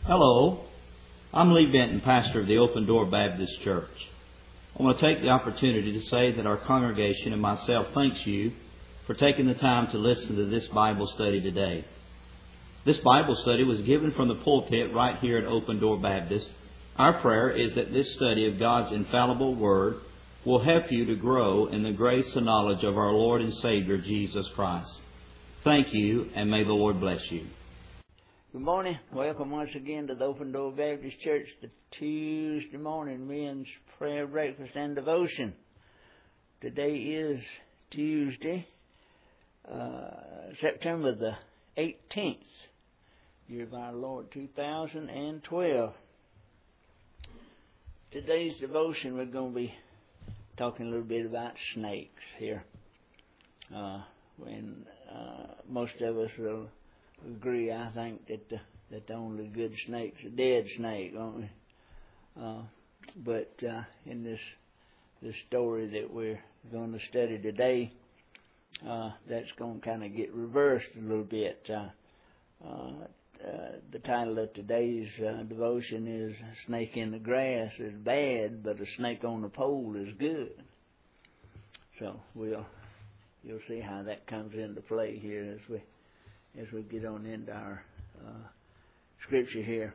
Hello, I'm Lee Benton, pastor of the Open Door Baptist Church. I want to take the opportunity to say that our congregation and myself thanks you for taking the time to listen to this Bible study today. This Bible study was given from the pulpit right here at Open Door Baptist. Our prayer is that this study of God's infallible Word will help you to grow in the grace and knowledge of our Lord and Savior, Jesus Christ. Thank you, and may the Lord bless you. Good morning. Welcome once again to the Open Door Baptist Church, the Tuesday morning men's prayer breakfast and devotion. Today is Tuesday, September the 18th, year of our Lord 2012. Today's devotion, we're going to be talking a little bit about snakes here. When most of us will agree, I think, that the only good snake's a dead snake, don't we? But in this story that we're going to study today, that's going to kind of get reversed a little bit. The title of today's devotion is "Snake in the Grass is Bad, but a Snake on the Pole is Good." So you'll see how that comes into play here as we get on into our scripture here.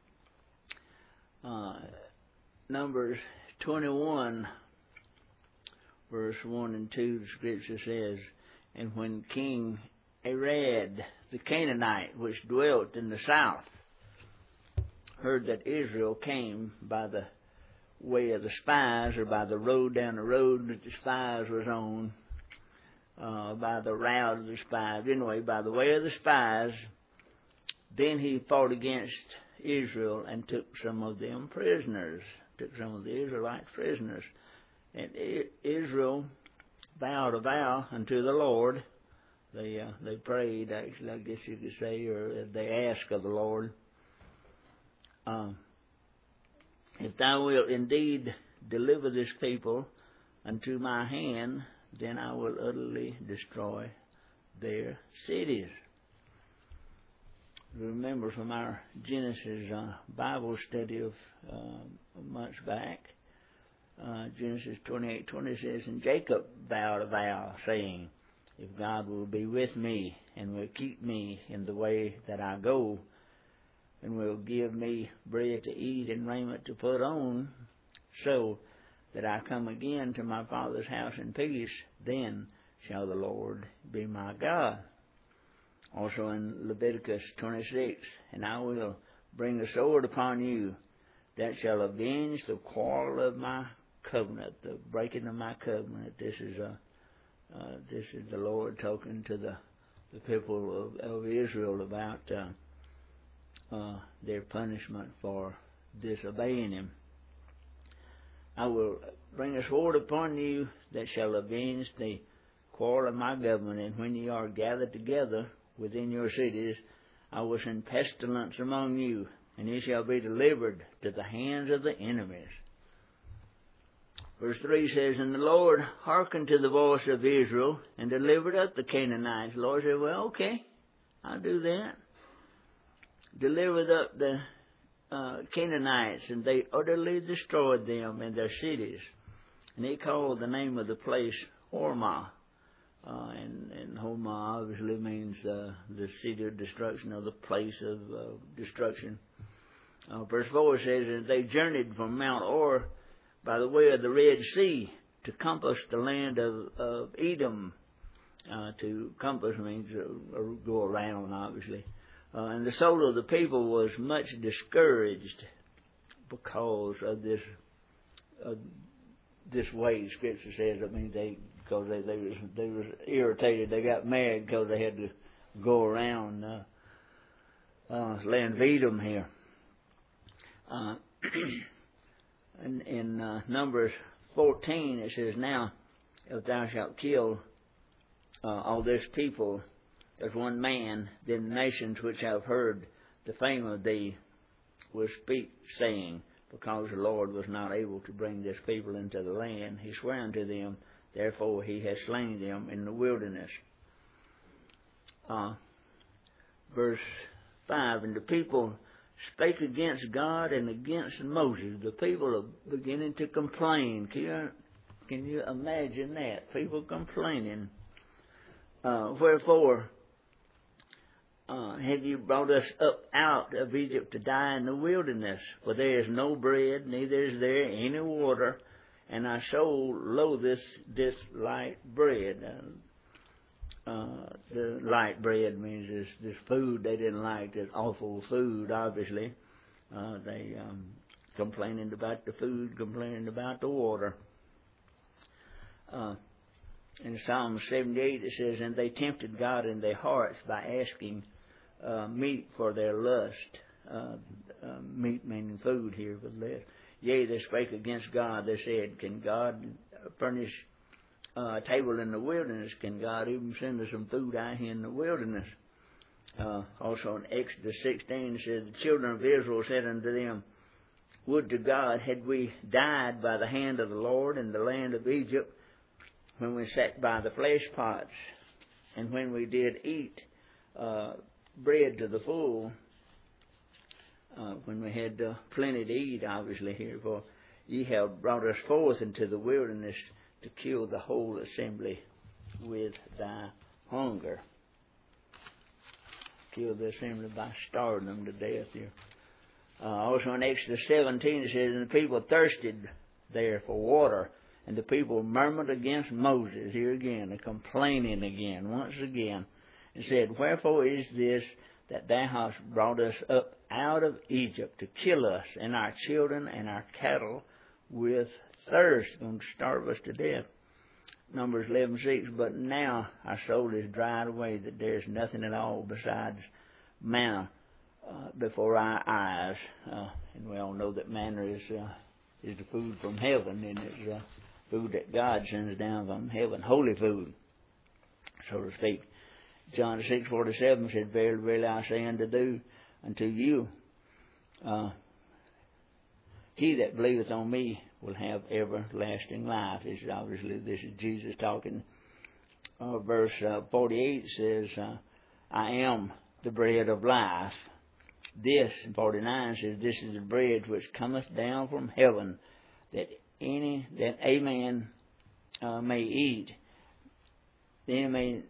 Numbers 21, verse 1 and 2, the scripture says, "And when King Arad the Canaanite, which dwelt in the south, heard that Israel came by the way of the spies, or by the road down the road that the spies was on, by the route of the spies, anyway, by the way of the spies, then he fought against Israel and took some of them prisoners, took some of the Israelites prisoners. And Israel vowed a vow unto the Lord." They prayed, actually, I guess you could say, or they asked of the Lord, "If thou wilt indeed deliver this people unto my hand, then I will utterly destroy their cities." Remember from our Genesis Bible study of months back, Genesis 28:20 says, "And Jacob vowed a vow, saying, If God will be with me, and will keep me in the way that I go, and will give me bread to eat and raiment to put on, so that I come again to my father's house in peace, then shall the Lord be my God." Also in Leviticus 26, "And I will bring a sword upon you that shall avenge the quarrel of my covenant," the breaking of my covenant. This is the Lord talking to the people of Israel about their punishment for disobeying Him. "I will bring a sword upon you that shall avenge the quarrel of my government, and when ye are gathered together within your cities, I will send pestilence among you, and ye shall be delivered to the hands of the enemies." Verse 3 says, "And the Lord hearkened to the voice of Israel, and delivered up the Canaanites." The Lord said, "Well, okay, I'll do that." Delivered up the Canaanites, and they utterly destroyed them and their cities. And He called the name of the place Hormah. And Hormah obviously means the city of destruction, or the place of destruction. Verse 4 says, "And they journeyed from Mount Or by the way of the Red Sea to compass the land of Edom." To compass means go around, obviously. "And the soul of the people was much discouraged because of this way." Scripture says, I mean, because they was irritated. They got mad because they had to go around land of Edom here. In Numbers 14, it says, "Now, if thou shalt kill all this people as one man, then the nations which have heard the fame of thee will speak, saying, Because the Lord was not able to bring this people into the land, He sware unto them, therefore He has slain them in the wilderness." Verse 5, "And the people spake against God and against Moses. The people are beginning to complain. Can you imagine that? People complaining. Wherefore have you brought us up out of Egypt to die in the wilderness? For there is no bread, neither is there any water, and our soul loatheth this light bread. The light bread means this food they didn't like, this awful food, obviously. They complaining about the food, complaining about the water. In Psalm 78 it says, and they tempted God in their hearts by asking meat for their lust. Meat meaning food here, but less. Yea, they spake against God. They said, can God furnish a table in the wilderness? Can God even send us some food out here in the wilderness? Also in Exodus 16 it says, the children of Israel said unto them, would to God had we died by the hand of the Lord in the land of Egypt, when we sat by the flesh pots, and when we did eat bread to the full, when we had plenty to eat, obviously here, for ye have brought us forth into the wilderness to kill the whole assembly with thy hunger. Kill the assembly by starving them to death here. Also in Exodus 17 it says, and the people thirsted there for water, and the people murmured against Moses. Here again, they're complaining again, once again, and said, wherefore is this that thou hast brought us up out of Egypt to kill us and our children and our cattle with thirst, going to starve us to death? Numbers 11:6. But now our soul is dried away, that there is nothing at all besides manna before our eyes. And we all know that manna is the food from heaven, and it's food that God sends down from heaven, holy food, so to speak. John 6:47 said, verily, verily, I say unto you, he that believeth on me will have everlasting life. This is Jesus talking. Verse 48 says, I am the bread of life. This, in 49 says, this is the bread which cometh down from heaven, that a man may eat. Any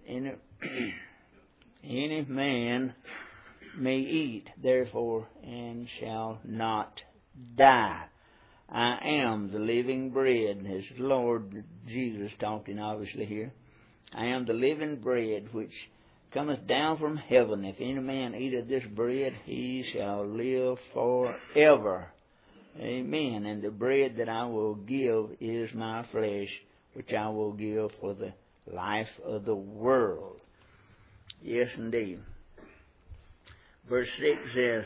man may eat, therefore, and shall not die. I am the living bread. This is Lord Jesus talking, obviously, here. I am the living bread which cometh down from heaven. If any man eat of this bread, he shall live forever. Amen. And the bread that I will give is my flesh, which I will give for the life of the world. Yes, indeed. Verse 6 says,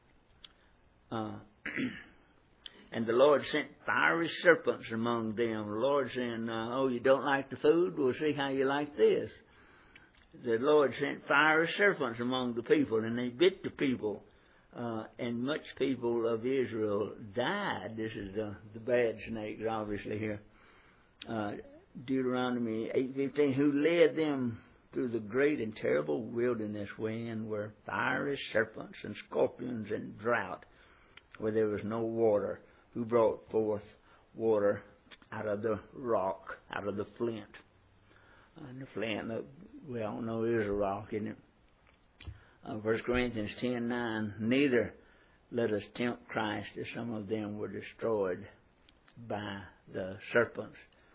and the Lord sent fiery serpents among them. The Lord saying, oh, you don't like the food? We'll see how you like this. The Lord sent fiery serpents among the people, and they bit the people. And much people of Israel died. This is the bad snakes, obviously, here. Deuteronomy 8:15, who led them through the great and terrible wilderness, wherein were fiery serpents and scorpions and drought, where there was no water, who brought forth water out of the rock, out of the flint. And the flint, we all know, is a rock, isn't it? 1 Corinthians 10:9, neither let us tempt Christ, as some of them were destroyed by the serpents.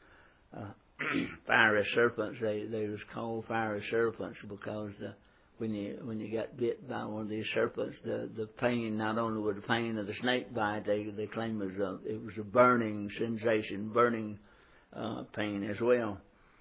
Fiery serpents, they was called fiery serpents because when you got bit by one of these serpents, the pain, not only was the pain of the snake bite, they claim it was a burning sensation, burning pain as well.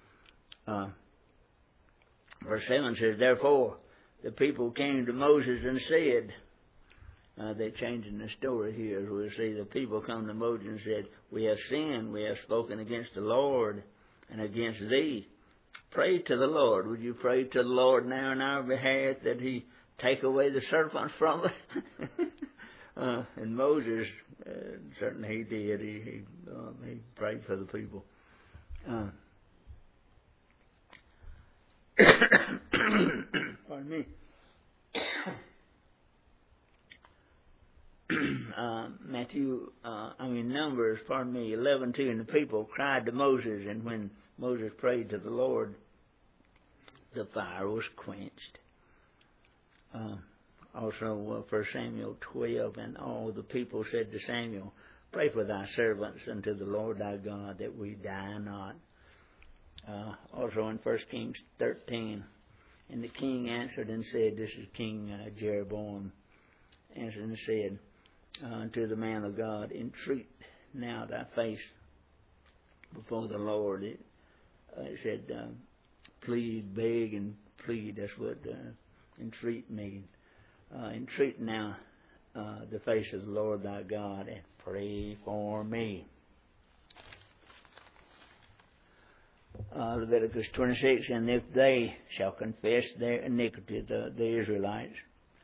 Verse 7 says, therefore the people came to Moses and said, they're changing the story here, as we'll see. The people come to Moses and said, we have sinned, we have spoken against the Lord and against thee. Pray to the Lord. Would you pray to the Lord now in our behalf that he take away the serpents from us? And Moses, certainly he did. He prayed for the people. Pardon me. Numbers, 11:2, and the people cried to Moses, and when Moses prayed to the Lord, the fire was quenched. Also, 1 Samuel 12, and all the people said to Samuel, pray for thy servants unto the Lord thy God, that we die not. Also in 1 Kings 13, and the king answered and said, this is King Jeroboam, answered and said unto the man of God, entreat now thy face before the Lord. It said, plead, beg, and plead. That's what entreat means. Entreat now the face of the Lord thy God, and pray for me. Leviticus 26, and if they shall confess their iniquity, the Israelites,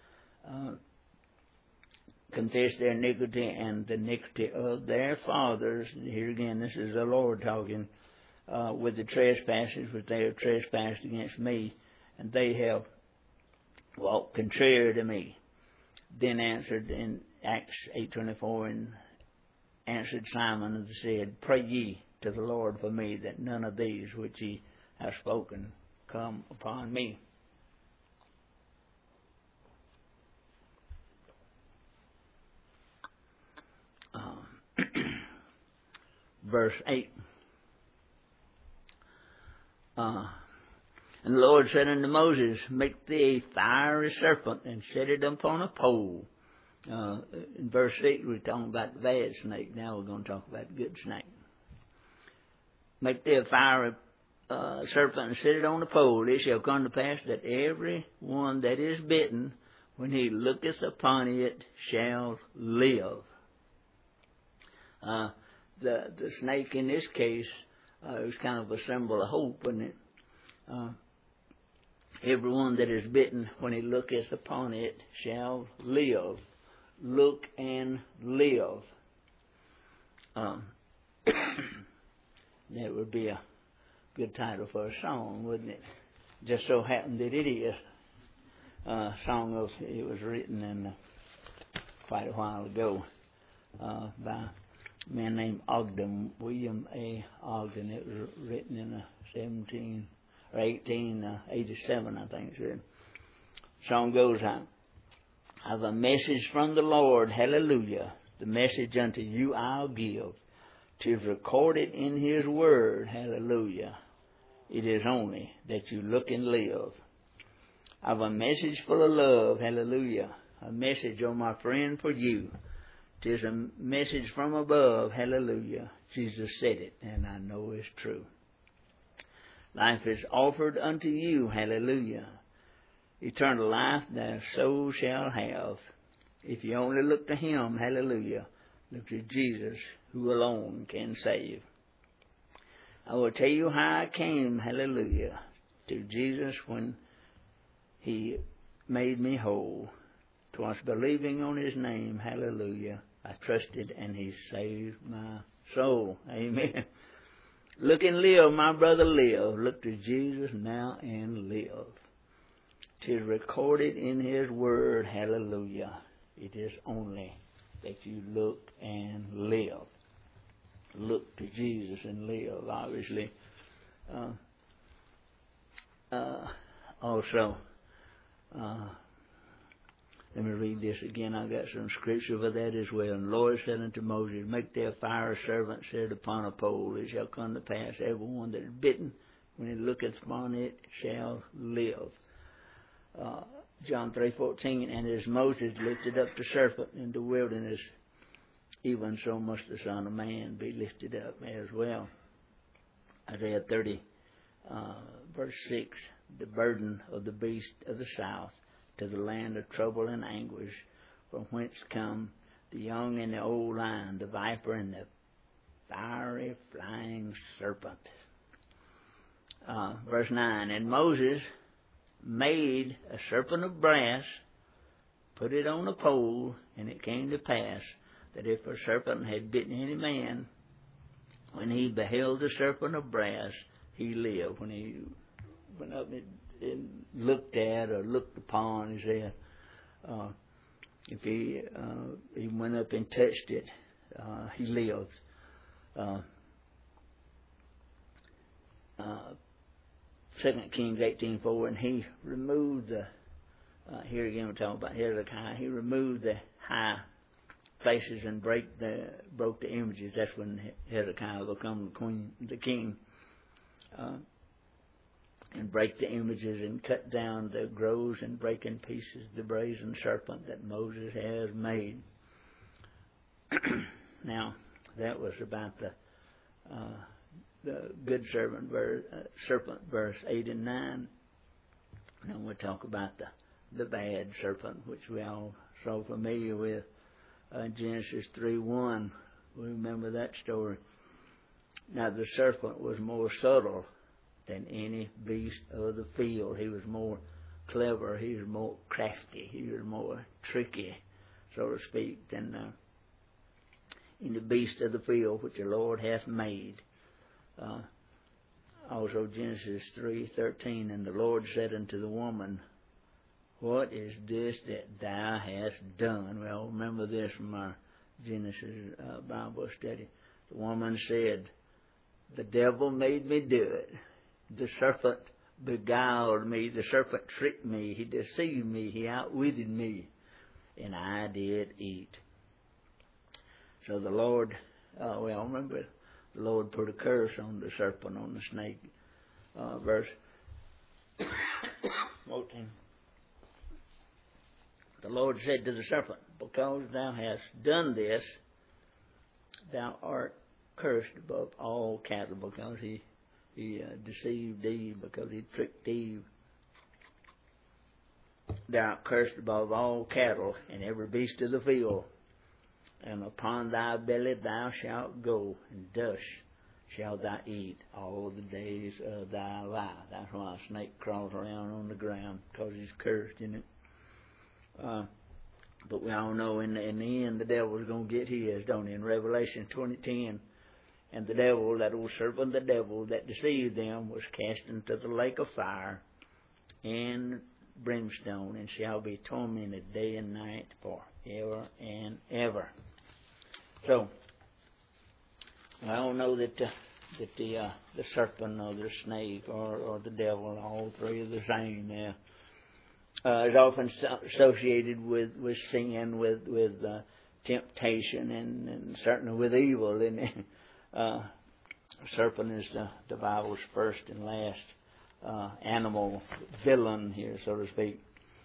confess their iniquity and the iniquity of their fathers, here again, this is the Lord talking, with the trespasses which they have trespassed against me, and they have walked contrary to me. Then answered in Acts 8:24, and answered Simon and said, pray ye to the Lord for me, that none of these which ye have spoken come upon me. Verse 8. And the Lord said unto Moses, make thee a fiery serpent, and set it upon a pole. In verse 6, we're talking about the bad snake. Now we're going to talk about the good snake. Make thee a fiery serpent, and set it on a pole. It shall come to pass that every one that is bitten, when he looketh upon it, shall live. The snake in this case was kind of a symbol of hope, wasn't it? Everyone that is bitten, when he looketh upon it, shall live. Look and live. That would be a good title for a song, wouldn't it? Just so happened that it is. It was written in quite a while ago by a man named Ogden, William A. Ogden. It was written in 1887, I think it's written. Song goes on. I have a message from the Lord, hallelujah. The message unto you I'll give. 'Tis recorded in His word, hallelujah. It is only that you look and live. I have a message full of love, hallelujah. A message, oh my friend, for you. 'Tis a message from above, hallelujah. Jesus said it, and I know it's true. Life is offered unto you, hallelujah. Eternal life thy soul shall have. If you only look to Him, hallelujah. Look to Jesus, who alone can save. I will tell you how I came, hallelujah, to Jesus when He made me whole. 'Twas believing on His name, hallelujah. I trusted and He saved my soul. Amen. Look and live, my brother, live. Look to Jesus now and live. 'Tis recorded in His word, hallelujah. It is only that you look and live. Look to Jesus and live, obviously. Let me read this again. I've got some scripture for that as well. And the Lord said unto Moses, make thee a fire serpent set upon a pole. It shall come to pass, every one that is bitten, when he looketh upon it, shall live. John 3:14, and as Moses lifted up the serpent in the wilderness, even so must the Son of Man be lifted up as well. Isaiah 30, verse 6, the burden of the beast of the south to the land of trouble and anguish, from whence come the young and the old lion, the viper and the fiery flying serpent. Verse 9, and Moses made a serpent of brass, put it on a pole, and it came to pass that if a serpent had bitten any man, when he beheld the serpent of brass, he lived. When he went up and looked at or looked upon, he said, if he went went up and touched it, he lived. 2 Kings 18:4, and he removed the, here again we're talking about Hezekiah, he removed the high places and broke the images. That's when Hezekiah became the king. And break the images and cut down the groves and break in pieces the brazen serpent that Moses has made. Now, that was about the good serpent, verse 8 and 9. Now we'll talk about the bad serpent, which we all so familiar with. Genesis 3:1. We remember that story. Now the serpent was more subtle than any beast of the field. He was more clever. He was more crafty. He was more tricky, so to speak, than any beast of the field which the Lord hath made. Also Genesis 3:13, and the Lord said unto the woman, what is this that thou hast done? Well, remember this from our Genesis Bible study. The woman said, the devil made me do it. The serpent beguiled me. The serpent tricked me. He deceived me. He outwitted me. And I did eat. So the Lord, remember, the Lord put a curse on the serpent, on the snake. Verse 14. The Lord said to the serpent, because thou hast done this, thou art cursed above all cattle, because he deceived Eve, because he tricked Eve. Thou art cursed above all cattle and every beast of the field, and upon thy belly thou shalt go, and dust shalt thou eat all the days of thy life. That's why a snake crawls around on the ground, because he's cursed, isn't it? But we all know in the end the devil's going to get his, don't he? In Revelation 20:10, and the devil, that old serpent, the devil that deceived them, was cast into the lake of fire and brimstone, and shall be tormented day and night forever and ever. So, I don't know that the serpent or the snake or the devil, all three are the same. Is often associated with sin, with temptation, and certainly with evil. And serpent is the Bible's first and last animal villain here, so to speak.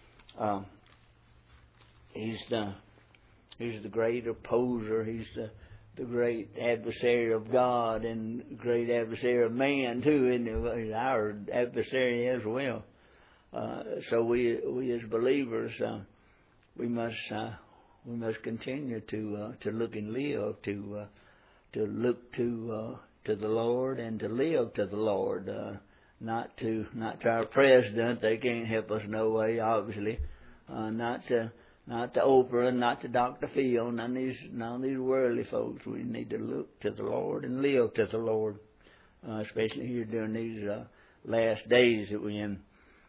He's the great opposer. He's the great adversary of God and great adversary of man too. And he's our adversary as well. So we as believers, we must continue to look and live, to look to the Lord and to live to the Lord, not to our president. They can't help us no way, obviously. Not to Oprah, not to Dr. Phil, none of these worldly folks. We need to look to the Lord and live to the Lord, especially here during these last days that we're in.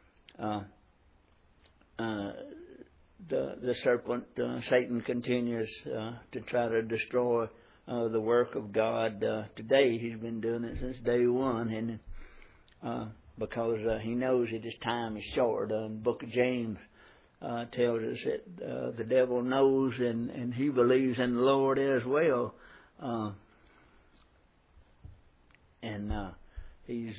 The serpent, Satan, continues to try to destroy the work of God today. He's been doing it since day one, and because he knows that his time is short. The book of James tells us that the devil knows and he believes in the Lord as well, and he's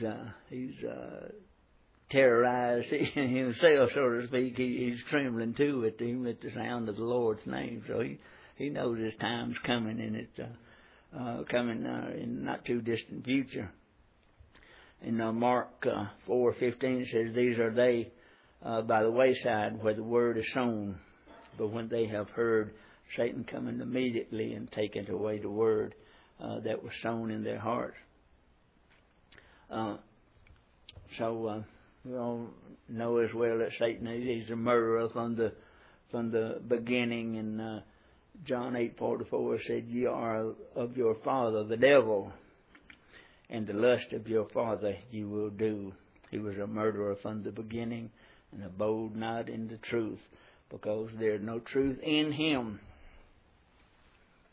terrorized himself, so to speak. He's trembling too at the sound of the Lord's name. So he knows his time's coming, and it's coming in not too distant future. In Mark 4:15 says, "These are they by the wayside where the word is sown, but when they have heard, Satan cometh immediately and taketh away the word that was sown in their hearts." So we all know as well that Satan he's a murderer from the beginning. And John 8:44 said, "Ye are of your father the devil, and the lust of your father you will do." He was a murderer from the beginning, and abode not in the truth, because there is no truth in him.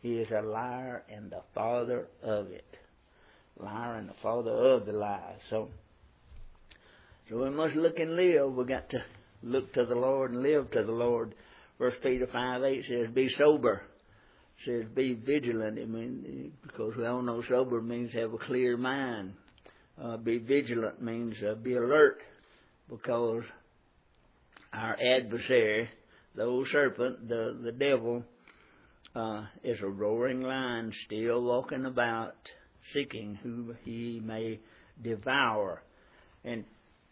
He is a liar and the father of it. Liar and the father of the lie. So we must look and live. We got to look to the Lord and live to the Lord. 1 Peter 5:8 says, be sober. It says, be vigilant. I mean, because we all know sober means have a clear mind. Be vigilant means be alert, because our adversary, the old serpent, the devil, is a roaring lion, still walking about, seeking who he may devour. And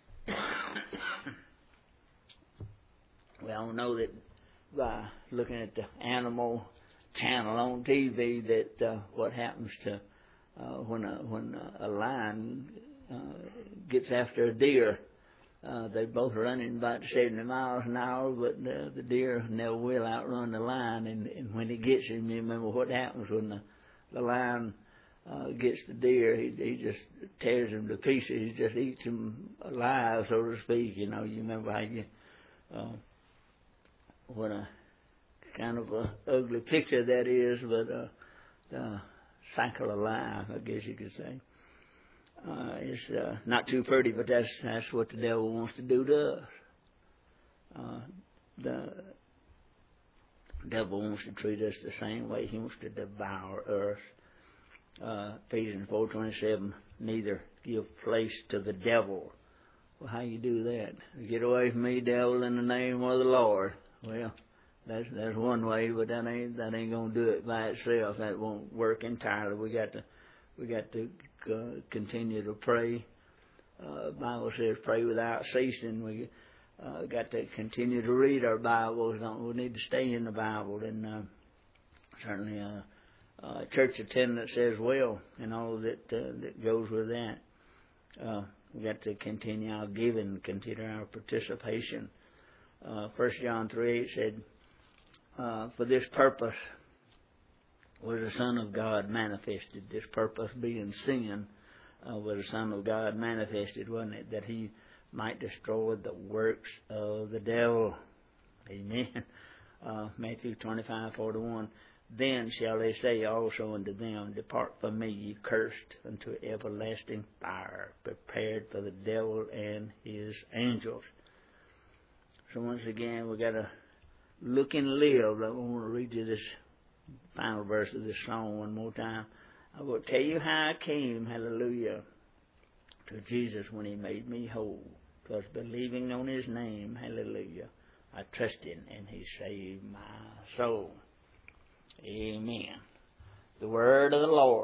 we all know that by looking at the animal channel on TV that what happens to when a lion gets after a deer. They both running about 70 miles an hour, but the deer never will outrun the lion. And when he gets him, you remember what happens when the lion gets the deer. He just tears him to pieces. He just eats him alive, so to speak. You know, you remember how you what a kind of a ugly picture that is, but the cycle of life, I guess you could say. It's not too pretty, but that's what the devil wants to do to us. The devil wants to treat us the same way. He wants to devour us. Ephesians 4:27, neither give place to the devil. Well, how you do that? Get away from me, devil, in the name of the Lord. Well, that's one way, but that ain't gonna do it by itself. That won't work entirely. We got to continue to pray. The Bible says pray without ceasing. We got to continue to read our Bibles. We need to stay in the Bible, and certainly church attendance as well, and all that goes with that. We got to continue our giving, continue our participation. 1 John 3:8 said, for this purpose was the Son of God manifested. This purpose being sin was the Son of God manifested, wasn't it? That he might destroy the works of the devil. Amen. Matthew 25:41. Then shall they say also unto them, depart from me, ye cursed, unto everlasting fire, prepared for the devil and his angels. So once again, we got to look and live. I want to read you this final verse of this song one more time. I will tell you how I came, hallelujah, to Jesus when he made me whole. 'Twas believing on his name, hallelujah, I trusted and he saved my soul. Amen. The word of the Lord.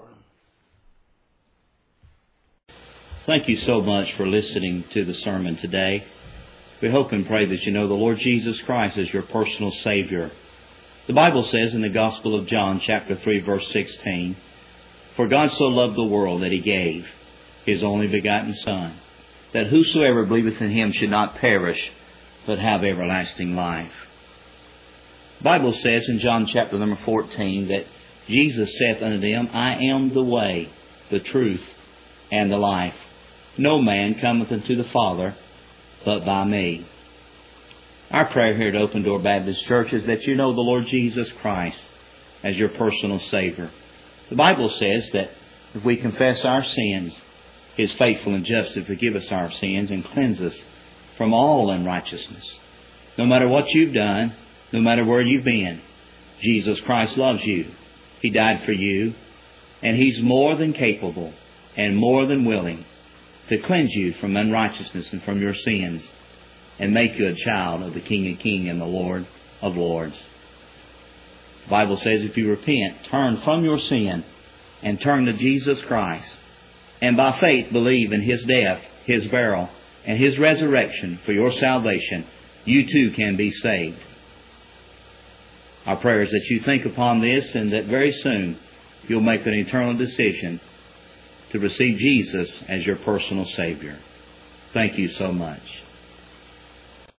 Thank you so much for listening to the sermon today. We hope and pray that you know the Lord Jesus Christ as your personal Savior. The Bible says in the Gospel of John, chapter 3, verse 16, for God so loved the world that he gave his only begotten Son, that whosoever believeth in him should not perish, but have everlasting life. The Bible says in John chapter number 14 that Jesus saith unto them, I am the way, the truth, and the life. No man cometh unto the Father but by me. Our prayer here at Open Door Baptist Church is that you know the Lord Jesus Christ as your personal Savior. The Bible says that if we confess our sins, he is faithful and just to forgive us our sins and cleanse us from all unrighteousness. No matter what you've done, no matter where you've been, Jesus Christ loves you. He died for you, and he's more than capable and more than willing to cleanse you from unrighteousness and from your sins and make you a child of the King of Kings and the Lord of Lords. The Bible says if you repent, turn from your sin and turn to Jesus Christ, and by faith believe in his death, his burial, and his resurrection for your salvation, you too can be saved. Our prayer is that you think upon this and that very soon you'll make an eternal decision to receive Jesus as your personal Savior. Thank you so much.